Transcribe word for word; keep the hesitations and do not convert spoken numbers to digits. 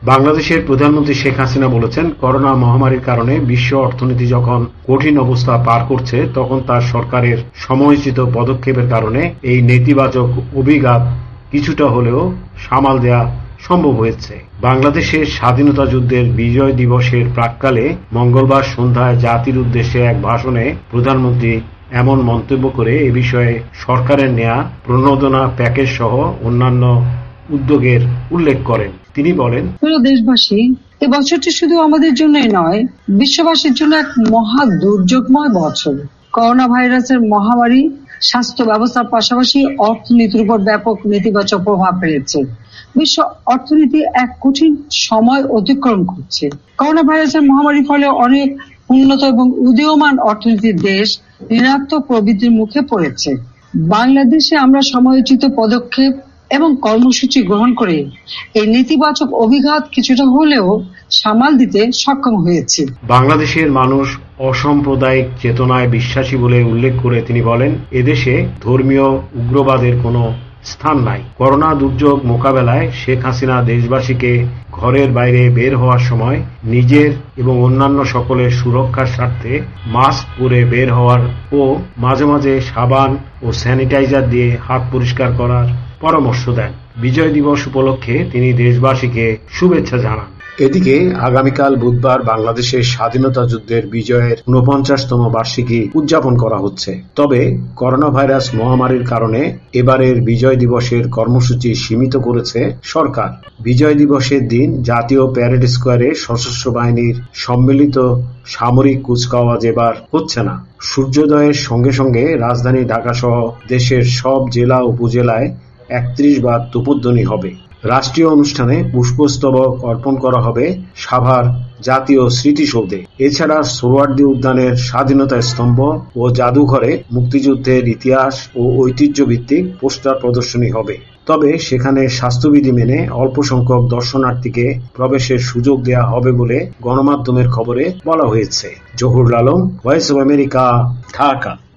বাংলাদেশের প্রধানমন্ত্রী শেখ হাসিনা বলেছেন, করোনা মহামারীর কারণে বিশ্ব অর্থনীতি যখন কঠিন অবস্থা পার করছে, তখন তার সরকারের সময়োচিত পদক্ষেপের কারণে এই নেতিবাচক অভিঘাত কিছুটা হলেও সামাল দেয়া সম্ভব হয়েছে। বাংলাদেশের স্বাধীনতা যুদ্ধের বিজয় দিবসের প্রাক্কালে মঙ্গলবার সন্ধ্যায় জাতির উদ্দেশ্যে এক ভাষণে প্রধানমন্ত্রী এমন মন্তব্য করে এ বিষয়ে সরকারের নেয়া প্রণোদনা প্যাকেজ সহ অন্যান্য উদ্যোগের উল্লেখ করেন। তিনি বলেন, প্রিয় দেশবাসী, এ বছরটি শুধু আমাদের জন্যই নয়, বিশ্ববাসীর জন্য এক মহা দুর্যোগময় বছর। করোনা ভাইরাসের মহামারী স্বাস্থ্য ব্যবস্থার পাশাপাশি অর্থনীতির উপর ব্যাপক নেতিবাচক প্রভাব ফেলেছে। বিশ্ব অর্থনীতি এক কঠিন সময় অতিক্রম করছে। করোনা ভাইরাসের মহামারীর ফলে অনেক উন্নত এবং উদীয়মান অর্থনীতির দেশ ঋণাত্মক প্রবৃদ্ধির মুখে পড়েছে। বাংলাদেশে আমরা সময়োচিত পদক্ষেপ এবং কর্মসূচি গ্রহণ করে এই নেতিবাচক অভিঘাত কিছুটা হলেও সামাল দিতে সক্ষম হয়েছে। বাংলাদেশের মানুষ অসাম্প্রদায়িক চেতনায় বিশ্বাসী বলে উল্লেখ করে তিনি বলেন, এদেশে ধর্মীয় উগ্রবাদের কোনো স্থান নাই। করোনা দুর্যোগ মোকাবেলায় শেখ হাসিনা দেশবাসীকে ঘরের বাইরে বের হওয়ার সময় নিজের এবং অন্যান্য সকলের সুরক্ষার স্বার্থে মাস্ক পরে বের হওয়ার ও মাঝে মাঝে সাবান ও স্যানিটাইজার দিয়ে হাত পরিষ্কার করার পরামর্শ দেন। বিজয় দিবস উপলক্ষে তিনি দেশবাসীকে শুভেচ্ছা জানান। এদিকে আগামীকাল বুধবার বাংলাদেশের স্বাধীনতা যুদ্ধের বিজয়ের ঊনপঞ্চাশতম বার্ষিকী উদযাপন করা হচ্ছে। তবে করোনা ভাইরাস মহামারীর কারণে এবারের বিজয় দিবসের কর্মসূচি সীমিত করেছে সরকার। বিজয় দিবসের দিন জাতীয় প্যারেড স্কোয়ারে সশস্ত্র বাহিনীর সম্মিলিত সামরিক কুচকাওয়াজ এবার হচ্ছে না। সূর্যোদয়ের সঙ্গে সঙ্গে রাজধানী ঢাকা সহ দেশের সব জেলা উপজেলায় একত্রিশ বার তোপধ্বনি হবে। রাষ্ট্রীয় অনুষ্ঠানে পুষ্পস্তবক অর্পণ করা হবে সাভার জাতীয় স্মৃতিসৌধে। এছাড়া সোহরাওয়ার্দী উদ্যানের স্বাধীনতা স্তম্ভ ও জাদুঘরে মুক্তিযুদ্ধের ইতিহাস ও ঐতিহ্য ভিত্তিক পোস্টার প্রদর্শনী হবে। তবে সেখানে স্বাস্থ্যবিধি মেনে অল্প সংখ্যক দর্শনার্থীকে প্রবেশের সুযোগ দেওয়া হবে বলে গণমাধ্যমের খবরে বলা হয়েছে। Zahurul Alam, voice of America, Dhaka.